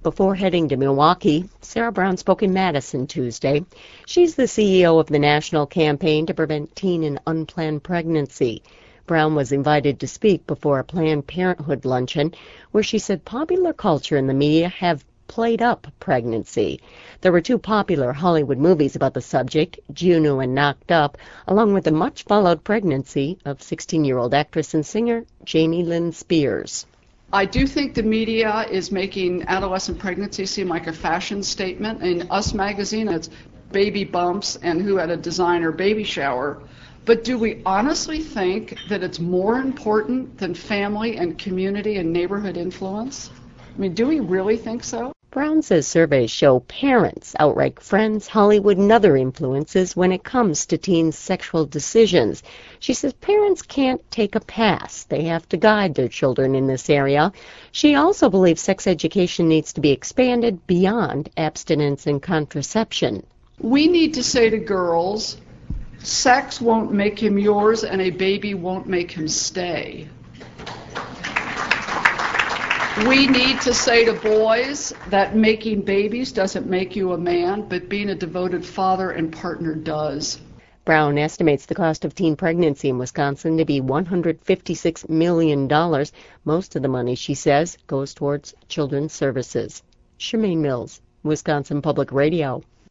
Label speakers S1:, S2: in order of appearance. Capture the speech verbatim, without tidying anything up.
S1: Before heading to Milwaukee, Sarah Brown spoke in Madison Tuesday. She's the C E O of the National Campaign to Prevent Teen and Unplanned Pregnancy. Brown was invited to speak before a Planned Parenthood luncheon, where she said popular culture and the media have played up pregnancy. There were two popular Hollywood movies about the subject, Juno and Knocked Up, along with the much-followed pregnancy of sixteen-year-old actress and singer Jamie Lynn Spears.
S2: I do think the media is making adolescent pregnancy seem like a fashion statement. In Us magazine, it's baby bumps and who had a designer baby shower. But do we honestly think that it's more important than family and community and neighborhood influence? I mean, do we really think so?
S1: Brown says surveys show parents outrank friends, Hollywood, and other influences when it comes to teens' sexual decisions. She says parents can't take a pass. They have to guide their children in this area. She also believes sex education needs to be expanded beyond abstinence and contraception.
S2: We need to say to girls, sex won't make him yours and a baby won't make him stay. We need to say to boys that making babies doesn't make you a man, but being a devoted father and partner does.
S1: Brown estimates the cost of teen pregnancy in Wisconsin to be one hundred fifty-six million dollars. Most of the money, she says, goes towards children's services. Charmaine Mills, Wisconsin Public Radio.